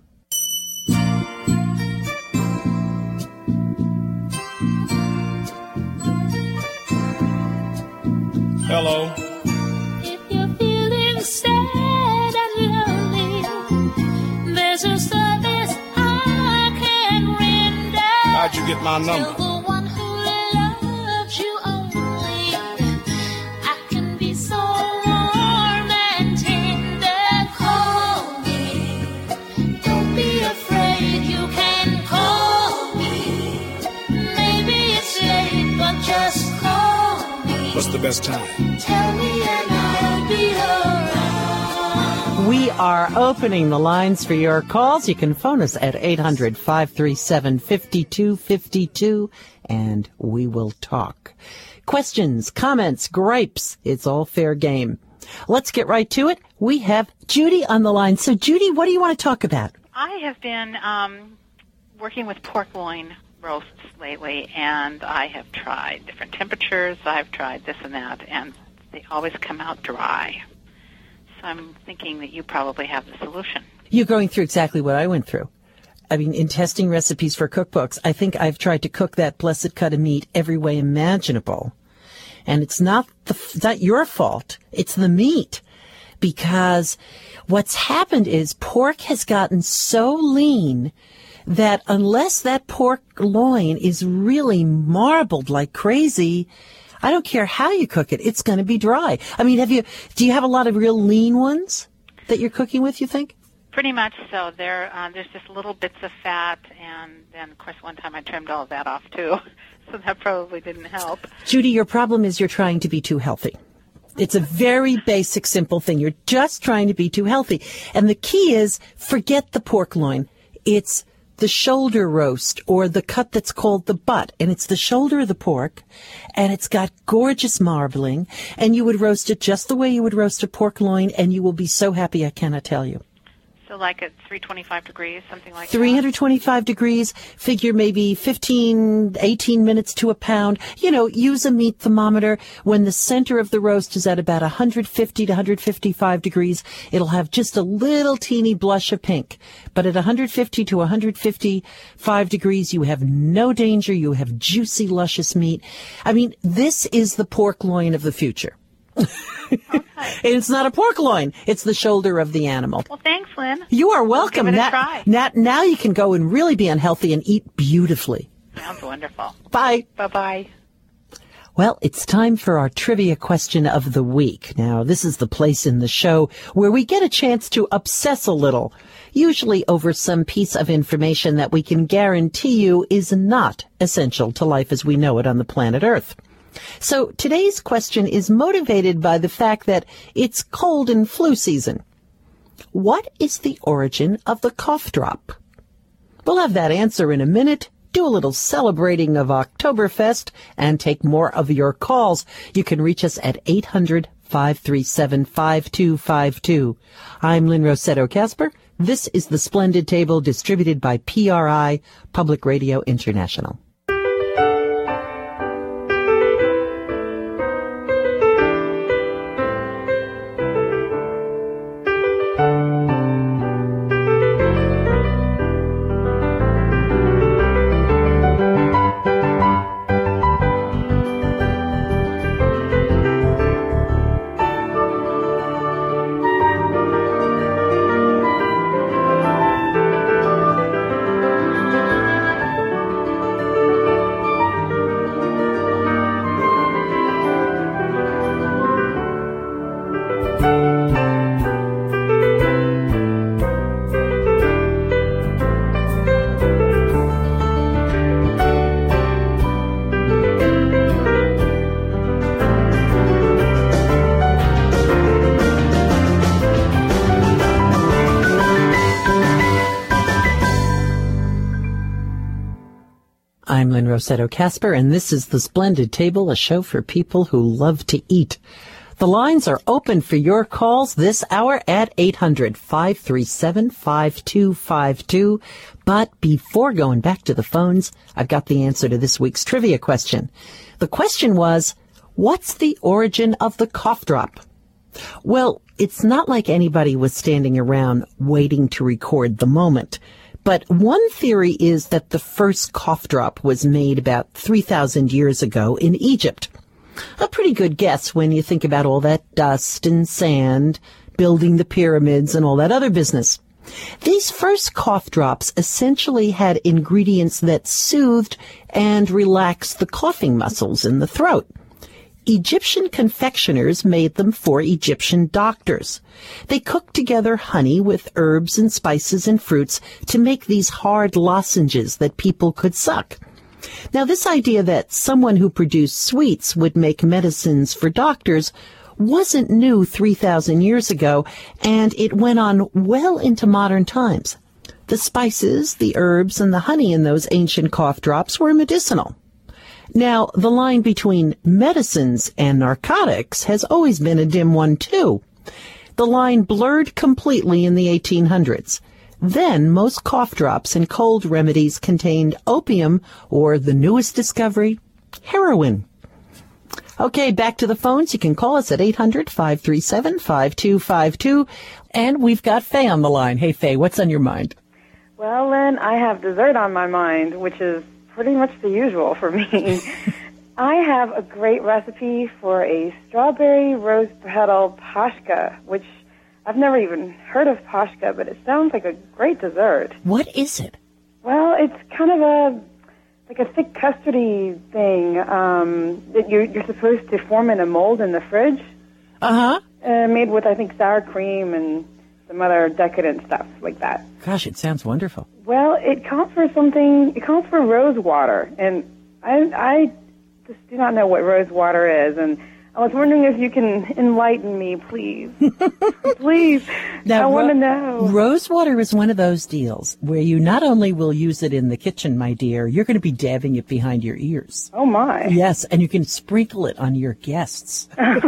Hello. If you're feeling sad and lonely, there's a service I can render. How'd you get my number? To the one who loves you only. I can be so warm and tender. Call me. Don't be afraid. You can call me. Maybe it's late, but just call. What's the best time? Tell me and I'll be around. We are opening the lines for your calls. You can phone us at 800-537-5252, and we will talk. Questions, comments, gripes, it's all fair game. Let's get right to it. We have Judy on the line. So, Judy, what do you want to talk about? I have been working with pork loin roasts lately, and I have tried different temperatures. I've tried this and that, and they always come out dry. So I'm thinking that you probably have the solution. You're going through exactly what I went through. I mean, in testing recipes for cookbooks, I think I've tried to cook that blessed cut of meat every way imaginable. And it's not your fault. It's the meat. Because what's happened is pork has gotten so lean that unless that pork loin is really marbled like crazy, I don't care how you cook it, it's going to be dry. I mean, do you have a lot of real lean ones that you're cooking with, you think? Pretty much so. There's just little bits of fat, and then, of course, one time I trimmed all of that off, too. So that probably didn't help. Judy, your problem is you're trying to be too healthy. It's a very basic, simple thing. You're just trying to be too healthy. And the key is, forget the pork loin. It's the shoulder roast, or the cut that's called the butt, and it's the shoulder of the pork, and it's got gorgeous marbling, and you would roast it just the way you would roast a pork loin, and you will be so happy I cannot tell you. So like at 325 degrees, something like 325 degrees, figure maybe 15, 18 minutes to a pound. You know, use a meat thermometer. When the center of the roast is at about 150 to 155 degrees, it'll have just a little teeny blush of pink. But at 150 to 155 degrees, you have no danger. You have juicy, luscious meat. I mean, this is the pork loin of the future. Okay. It's not a pork loin. It's the shoulder of the animal. Well, thanks, Lynn. You are welcome. Give it a try. Now you can go and really be unhealthy and eat beautifully. Sounds wonderful. Bye. Bye-bye. Well, it's time for our trivia question of the week. Now, this is the place in the show where we get a chance to obsess a little, usually over some piece of information that we can guarantee you is not essential to life as we know it on the planet Earth. So today's question is motivated by the fact that it's cold and flu season. What is the origin of the cough drop? We'll have that answer in a minute, do a little celebrating of Oktoberfest, and take more of your calls. You can reach us at 800-537-5252. I'm Lynn Rossetto Kasper. This is The Splendid Table, distributed by PRI, Public Radio International. I'm Lynn Rossetto Casper, and this is The Splendid Table, a show for people who love to eat. The lines are open for your calls this hour at 800-537-5252. But before going back to the phones, I've got the answer to this week's trivia question. The question was, what's the origin of the cough drop? Well, it's not like anybody was standing around waiting to record the moment. But one theory is that the first cough drop was made about 3,000 years ago in Egypt. A pretty good guess when you think about all that dust and sand, building the pyramids and all that other business. These first cough drops essentially had ingredients that soothed and relaxed the coughing muscles in the throat. Egyptian confectioners made them for Egyptian doctors. They cooked together honey with herbs and spices and fruits to make these hard lozenges that people could suck. Now, this idea that someone who produced sweets would make medicines for doctors wasn't new 3,000 years ago, and it went on well into modern times. The spices, the herbs, and the honey in those ancient cough drops were medicinal. Now, the line between medicines and narcotics has always been a dim one, too. The line blurred completely in the 1800s. Then, most cough drops and cold remedies contained opium, or the newest discovery, heroin. Okay, back to the phones. You can call us at 800-537-5252. And we've got Faye on the line. Hey, Faye, what's on your mind? Well, Lynn, I have dessert on my mind, which is pretty much the usual for me. I have a great recipe for a strawberry rose petal pashka, which I've never even heard of pashka, but it sounds like a great dessert. What is it? Well, it's kind of a thick custardy thing that you're supposed to form in a mold in the fridge. Uh-huh. Made with, I think, sour cream and some other decadent stuff like that. Gosh, it sounds wonderful. Well, it calls for rose water, and I just do not know what rose water is, and I was wondering if you can enlighten me, please. Please. Now, I want to know. Rose water is one of those deals where you not only will use it in the kitchen, my dear, you're going to be dabbing it behind your ears. Oh, my. Yes, and you can sprinkle it on your guests.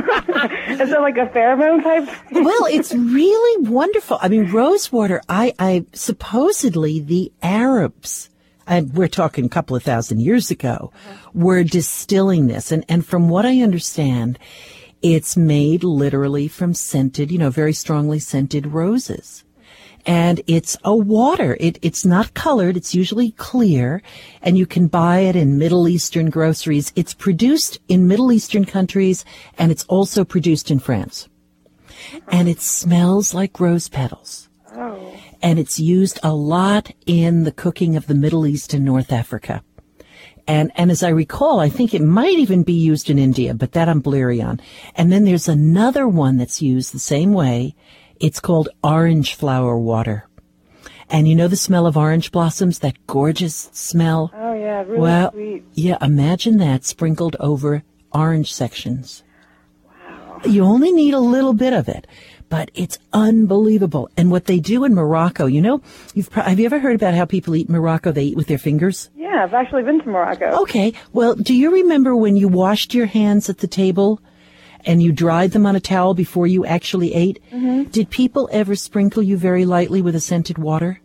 Is it like a pheromone type? Well, it's really wonderful. I mean, rose water, I supposedly the Arabs, and we're talking a couple of thousand years ago, were distilling this. And from what I understand, it's made literally from scented, very strongly scented roses. And it's a water. It's not colored. It's usually clear. And you can buy it in Middle Eastern groceries. It's produced in Middle Eastern countries, and it's also produced in France. And it smells like rose petals. Oh. And it's used a lot in the cooking of the Middle East and North Africa. And as I recall, I think it might even be used in India, but that I'm bleary on. And then there's another one that's used the same way. It's called orange flower water. And you know the smell of orange blossoms, that gorgeous smell? Oh, yeah, really sweet. Yeah, imagine that sprinkled over orange sections. Wow. You only need a little bit of it, but it's unbelievable. And what they do in Morocco, have you ever heard about how people eat in Morocco? They eat with their fingers? Yeah, I've actually been to Morocco. Okay. Well, do you remember when you washed your hands at the table and you dried them on a towel before you actually ate? Mm-hmm. Did people ever sprinkle you very lightly with a scented water?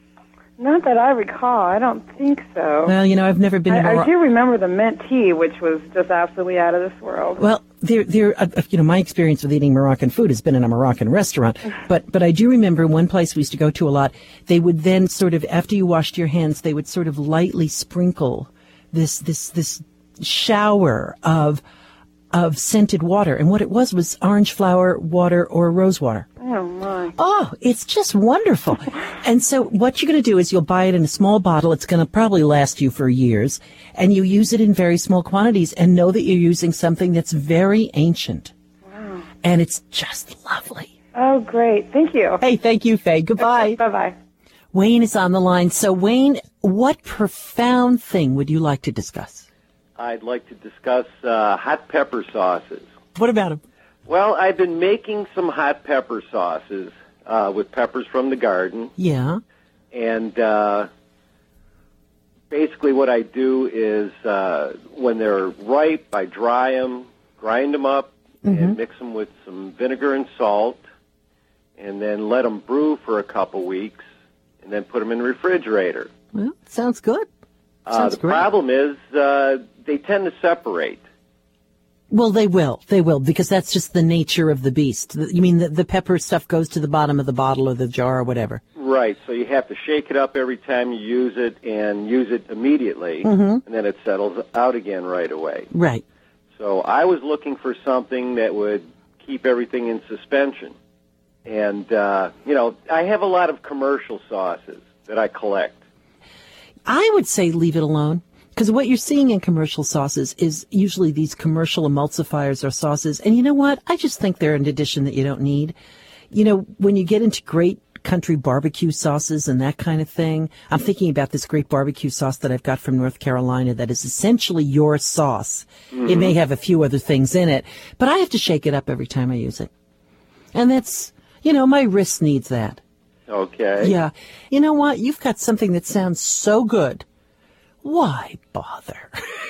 Not that I recall. I don't think so. Well, I've never been in Morocco. I do remember the mint tea, which was just absolutely out of this world. Well, my experience with eating Moroccan food has been in a Moroccan restaurant, but I do remember one place we used to go to a lot. They would then sort of, after you washed your hands, they would sort of lightly sprinkle this shower of scented water, and what it was orange flower water or rose water. Oh, my. Oh, it's just wonderful. And so what you're going to do is you'll buy it in a small bottle. It's going to probably last you for years, and you use it in very small quantities and know that you're using something that's very ancient. Wow. And it's just lovely. Oh, great. Thank you. Hey, thank you, Faye. Goodbye. Bye-bye. Wayne is on the line. So, Wayne, what profound thing would you like to discuss? I'd like to discuss hot pepper sauces. What about them? Well, I've been making some hot pepper sauces with peppers from the garden. Yeah. And basically what I do is when they're ripe, I dry them, grind them up, and mix them with some vinegar and salt, and then let them brew for a couple weeks, and then put them in the refrigerator. Well, sounds good. Sounds The great. problem is they tend to separate. Well, they will. They will, because that's just the nature of the beast. You mean the pepper stuff goes to the bottom of the bottle or the jar or whatever? Right, so you have to shake it up every time you use it and use it immediately, and then it settles out again right away. Right. So I was looking for something that would keep everything in suspension. And, I have a lot of commercial sauces that I collect. I would say leave it alone, because what you're seeing in commercial sauces is usually these commercial emulsifiers or sauces. And you know what? I just think they're an addition that you don't need. You know, when you get into great country barbecue sauces and that kind of thing, I'm thinking about this great barbecue sauce that I've got from North Carolina that is essentially your sauce. It may have a few other things in it, but I have to shake it up every time I use it. And that's, my wrist needs that. Okay. Yeah. You know what? You've got something that sounds so good. Why bother?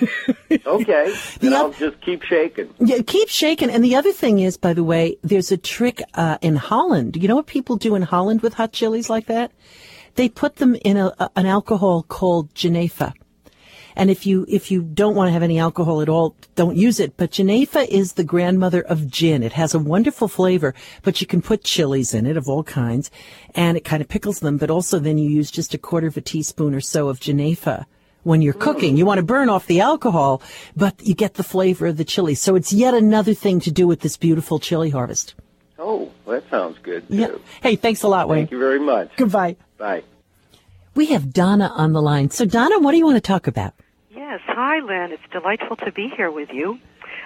Okay. Then I'll just keep shaking. Yeah, keep shaking. And the other thing is, by the way, there's a trick in Holland. You know what people do in Holland with hot chilies like that? They put them in an alcohol called Genefa. And if you don't want to have any alcohol at all, don't use it. But Genefa is the grandmother of gin. It has a wonderful flavor, but you can put chilies in it of all kinds, and it kind of pickles them. But also then you use just a quarter of a teaspoon or so of Genefa when you're cooking. You want to burn off the alcohol, but you get the flavor of the chili. So it's yet another thing to do with this beautiful chili harvest. Oh, well, that sounds good, too. Yeah. Hey, thanks a lot, Wayne. Thank you very much. Goodbye. Bye. We have Donna on the line. So, Donna, what do you want to talk about? Yes. Hi, Lynn. It's delightful to be here with you.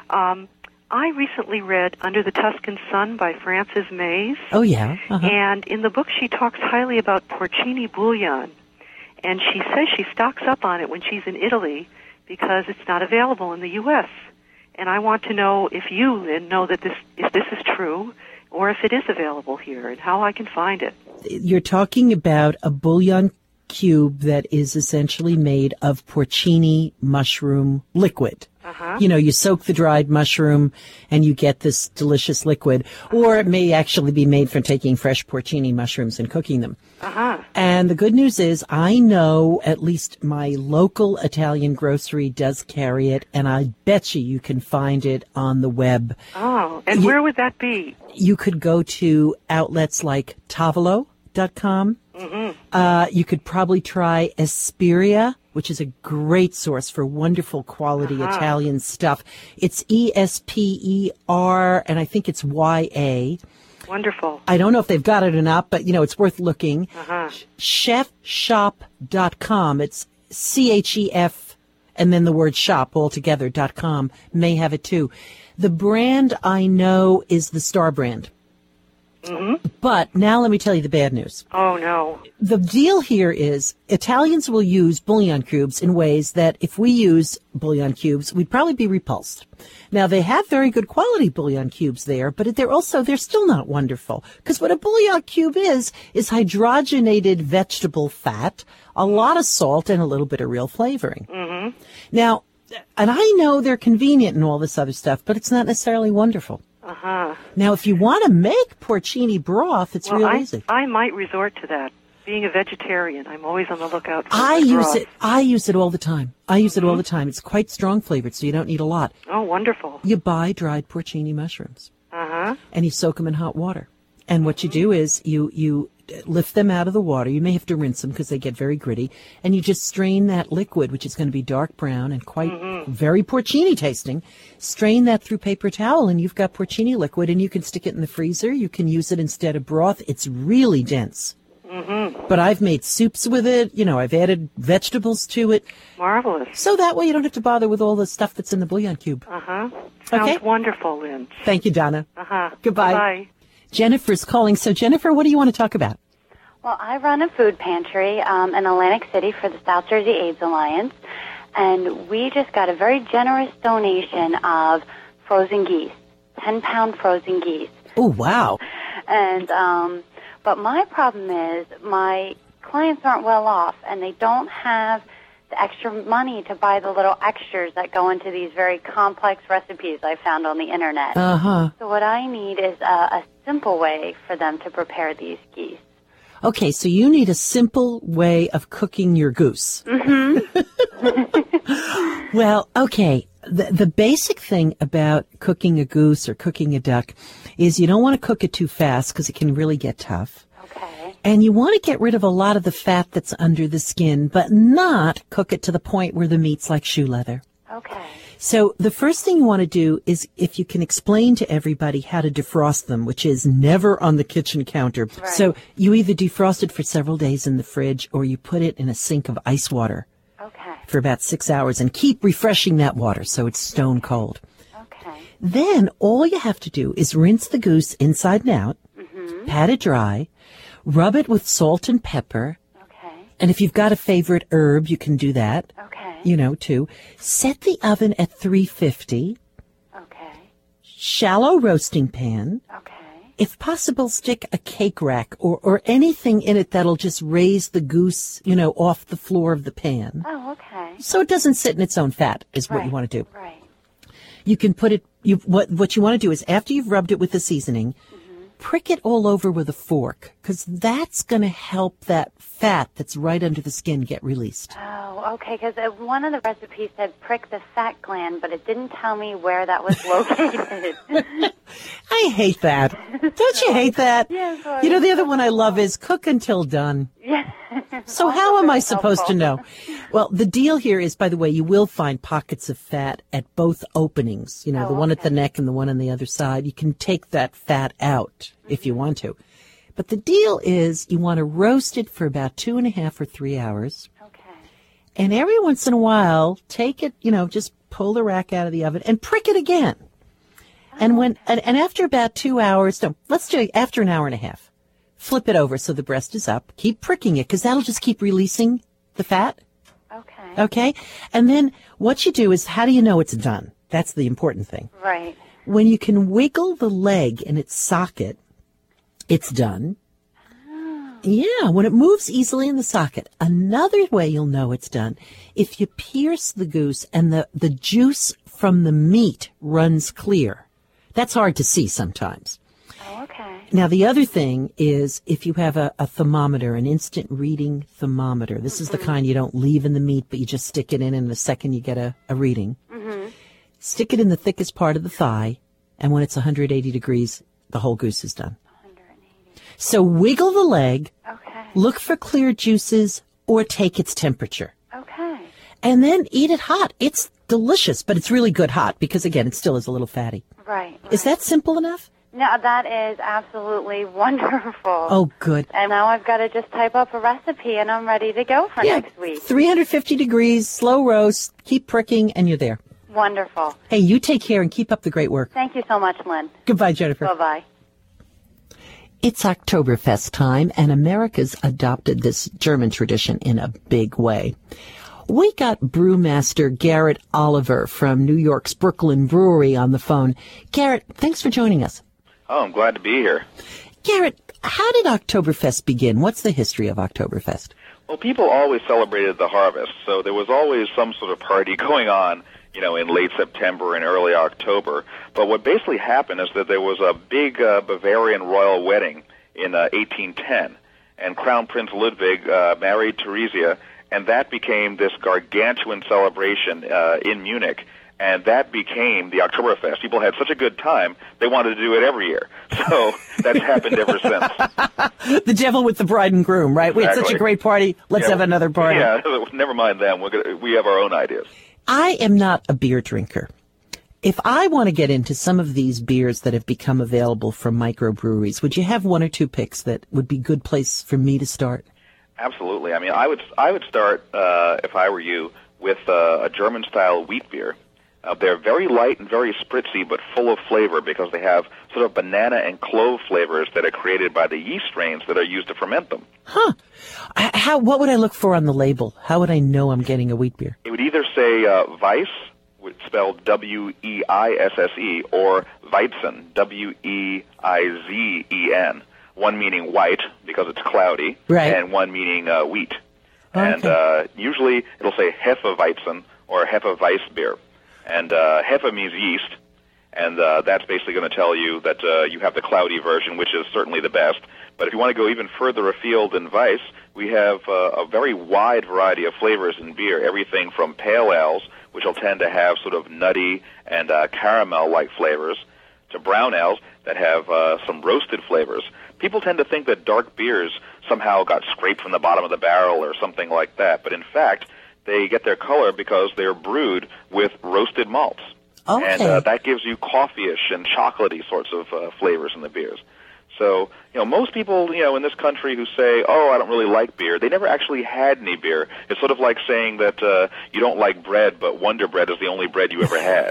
I recently read Under the Tuscan Sun by Frances Mays. Oh, yeah. And in the book, she talks highly about porcini bouillon. And she says she stocks up on it when she's in Italy because it's not available in the U.S. And I want to know if you, Lynn, know that if this is true or if it is available here and how I can find it. You're talking about a bouillon cube that is essentially made of porcini mushroom liquid. You soak the dried mushroom and you get this delicious liquid, or it may actually be made from taking fresh porcini mushrooms and cooking them. And the good news is I know at least my local Italian grocery does carry it, and I bet you can find it on the web. Oh, and where would that be? You could go to outlets like Tavolo.com. You could probably try Esperia, which is a great source for wonderful quality Italian stuff. It's ESPER, and I think it's YA. Wonderful. I don't know if they've got it or not, but, it's worth looking. Chefshop.com. It's CHEF and then the word shop altogether.com may have it too. The brand I know is the Star brand. But now let me tell you the bad news. Oh, no. The deal here is Italians will use bouillon cubes in ways that if we use bouillon cubes, we'd probably be repulsed. Now, they have very good quality bouillon cubes there, but they're still not wonderful. Because what a bouillon cube is hydrogenated vegetable fat, a lot of salt, and a little bit of real flavoring. Now, and I know they're convenient and all this other stuff, but it's not necessarily wonderful. Now, if you want to make porcini broth, it's real easy. I might resort to that. Being a vegetarian, I'm always on the lookout for I broth. use it all the time. It's quite strong flavored, so you don't need a lot. Oh, wonderful. You buy dried porcini mushrooms. And you soak them in hot water. And what you do is you lift them out of the water. You may have to rinse them because they get very gritty. And you just strain that liquid, which is going to be dark brown and quite very porcini tasting. Strain that through paper towel and you've got porcini liquid, and you can stick it in the freezer. You can use it instead of broth. It's really dense. But I've made soups with it. I've added vegetables to it. Marvelous. So that way you don't have to bother with all the stuff that's in the bouillon cube. Sounds wonderful, Lynn. Thank you, Donna. Goodbye. Bye. Jennifer's calling. So, Jennifer, what do you want to talk about? Well, I run a food pantry in Atlantic City for the South Jersey AIDS Alliance, and we just got a very generous donation of frozen geese, 10-pound frozen geese. Oh, wow. And but my problem is my clients aren't well off, and they don't have the extra money to buy the little extras that go into these very complex recipes I found on the internet. Uh-huh. So what I need is a simple way for them to prepare these geese. Okay, so you need a simple way of cooking your goose. Mm-hmm. Well, okay. The basic thing about cooking a goose or cooking a duck is you don't want to cook it too fast because it can really get tough. Okay. And you want to get rid of a lot of the fat that's under the skin, but not cook it to the point where the meat's like shoe leather. Okay. So the first thing you want to do is if you can explain to everybody how to defrost them, which is never on the kitchen counter. Right. So you either defrost it for several days in the fridge or you put it in a sink of ice water. Okay. For about 6 hours and keep refreshing that water so it's stone cold. Okay. Then all you have to do is rinse the goose inside and out, pat it dry, rub it with salt and pepper. Okay. And if you've got a favorite herb, you can do that. Okay. Too. Set the oven at 350. Okay. Shallow roasting pan. Okay. If possible, stick a cake rack or anything in it that'll just raise the goose, off the floor of the pan. Oh, okay. So it doesn't sit in its own fat is what you want to do. Right. You can put it, what you want to do is after you've rubbed it with the seasoning, prick it all over with a fork because that's going to help that fat that's right under the skin get released. Oh, okay, because one of the recipes said prick the fat gland, but it didn't tell me where that was located. I hate that. Don't you hate that? Yes. The other one I love is cook until done. Yes. So how am I supposed to know? Well, the deal here is, by the way, you will find pockets of fat at both openings. The one at the neck and the one on the other side. You can take that fat out if you want to. But the deal is you want to roast it for about 2.5 or 3 hours. Okay. And every once in a while, take it, just pull the rack out of the oven and prick it again. And after about 2 hours, let's do it after an hour and a half. Flip it over so the breast is up. Keep pricking it because that'll just keep releasing the fat. Okay. Okay? And then what you do is, how do you know it's done? That's the important thing. Right. When you can wiggle the leg in its socket, it's done. Oh. Yeah, when it moves easily in the socket. Another way you'll know it's done, if you pierce the goose and the juice from the meat runs clear. That's hard to see sometimes. Oh, okay. Now, the other thing is if you have a thermometer, an instant reading thermometer. This is the kind you don't leave in the meat, but you just stick it in the second you get a reading. Mm-hmm. Stick it in the thickest part of the thigh, and when it's 180 degrees, the whole goose is done. 180. So wiggle the leg, Okay. look for clear juices, or take its temperature. Okay. And then eat it hot. It's delicious, but it's really good hot because, again, it still is a little fatty. Right. Is that simple enough? No, that is absolutely wonderful. Oh, good. And now I've got to just type up a recipe, and I'm ready to go for next week. 350 degrees, slow roast, keep pricking, and you're there. Wonderful. Hey, you take care and keep up the great work. Thank you so much, Lynn. Goodbye, Jennifer. Bye-bye. It's Oktoberfest time, and America's adopted this German tradition in a big way. We got brewmaster Garrett Oliver from New York's Brooklyn Brewery on the phone. Garrett, thanks for joining us. Oh, I'm glad to be here. Garrett, how did Oktoberfest begin? What's the history of Oktoberfest? Well, people always celebrated the harvest, so there was always some sort of party going on, in late September and early October. But what basically happened is that there was a big Bavarian royal wedding in 1810, and Crown Prince Ludwig married Theresia, and that became this gargantuan celebration in Munich. And that became the Oktoberfest. People had such a good time, they wanted to do it every year. So that's happened ever since. The devil with the bride and groom, right? We had such a great party. Let's have another party. Yeah, never mind them. We have our own ideas. I am not a beer drinker. If I want to get into some of these beers that have become available from microbreweries, would you have one or two picks that would be good place for me to start? Absolutely. I mean, I would start, if I were you, with a German-style wheat beer. They're very light and very spritzy, but full of flavor because they have sort of banana and clove flavors that are created by the yeast strains that are used to ferment them. Huh. What would I look for on the label? How would I know I'm getting a wheat beer? It would either say Weiss, spelled W-E-I-S-S-E, or Weizen, W-E-I-Z-E-N. One meaning white because it's cloudy, right, and one meaning wheat. And usually it'll say Hefeweizen or Hefeweiss beer. And Hefe means yeast, and that's basically going to tell you that you have the cloudy version, which is certainly the best. But if you want to go even further afield than Weiss, we have a very wide variety of flavors in beer, everything from pale ales, which will tend to have sort of nutty and caramel-like flavors, to brown ales that have some roasted flavors. People tend to think that dark beers somehow got scraped from the bottom of the barrel or something like that, but in fact, they get their color because they're brewed with roasted malts. Okay. And that gives you coffee-ish and chocolatey sorts of flavors in the beers. So, most people, in this country who say, oh, I don't really like beer, they never actually had any beer. It's sort of like saying that you don't like bread, but Wonder Bread is the only bread you ever had.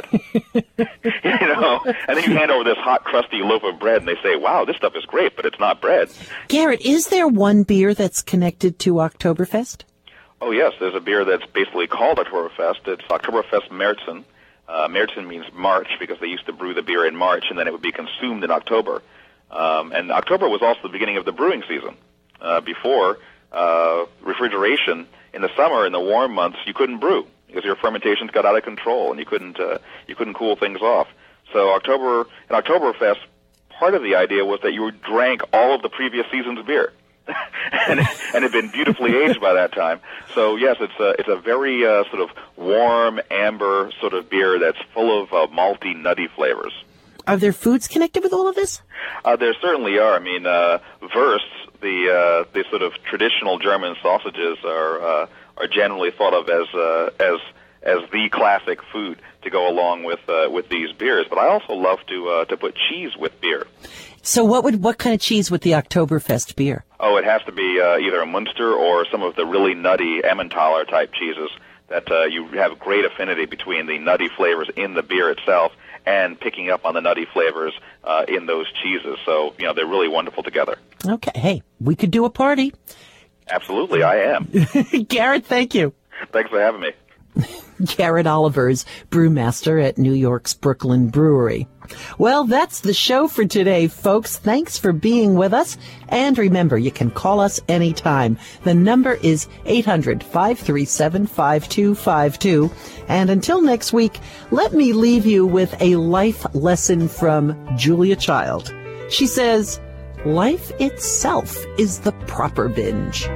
And then you hand over this hot, crusty loaf of bread, and they say, wow, this stuff is great, but it's not bread. Garrett, is there one beer that's connected to Oktoberfest? Oh, yes. There's a beer that's basically called Oktoberfest. It's Oktoberfest Märzen. Märzen means March because they used to brew the beer in March, and then it would be consumed in October. And October was also the beginning of the brewing season. Before refrigeration, in the summer, in the warm months, you couldn't brew because your fermentations got out of control, and you couldn't cool things off. So Oktoberfest, part of the idea was that you drank all of the previous season's beer. and had been beautifully aged by that time. So yes, it's a very sort of warm amber sort of beer that's full of malty, nutty flavors. Are there foods connected with all of this? There certainly are. I mean, Wurst, the sort of traditional German sausages are generally thought of as the classic food to go along with these beers. But I also love to put cheese with beer. So what kind of cheese with the Oktoberfest beer? Oh, it has to be either a Munster or some of the really nutty Emmentaler type cheeses that you have great affinity between the nutty flavors in the beer itself and picking up on the nutty flavors in those cheeses. So, they're really wonderful together. Okay. Hey, we could do a party. Absolutely, I am. Garrett, thank you. Thanks for having me. Garrett Olivers, brewmaster at New York's Brooklyn Brewery. Well, that's the show for today, folks. Thanks for being with us. And remember, you can call us anytime. The number is 800-537-5252. And until next week, let me leave you with a life lesson from Julia Child. She says, life itself is the proper binge.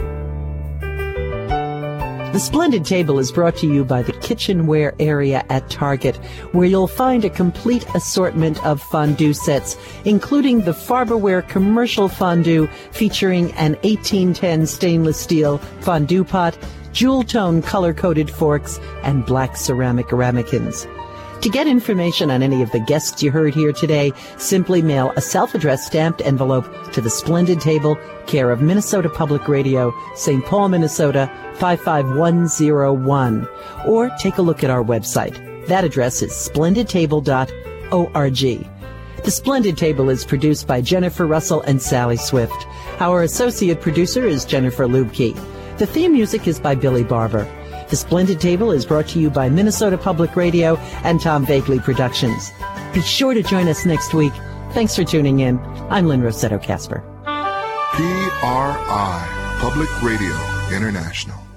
The Splendid Table is brought to you by the kitchenware area at Target, where you'll find a complete assortment of fondue sets, including the Farberware commercial fondue featuring an 1810 stainless steel fondue pot, jewel-tone color-coded forks, and black ceramic ramekins. To get information on any of the guests you heard here today, simply mail a self-addressed stamped envelope to the Splendid Table, care of Minnesota Public Radio, St. Paul, Minnesota, 55101. Or take a look at our website. That address is splendidtable.org. The Splendid Table is produced by Jennifer Russell and Sally Swift. Our associate producer is Jennifer Lubke. The theme music is by Billy Barber. The Splendid Table is brought to you by Minnesota Public Radio and Tom Vagley Productions. Be sure to join us next week. Thanks for tuning in. I'm Lynn Rossetto Kasper. PRI, Public Radio International.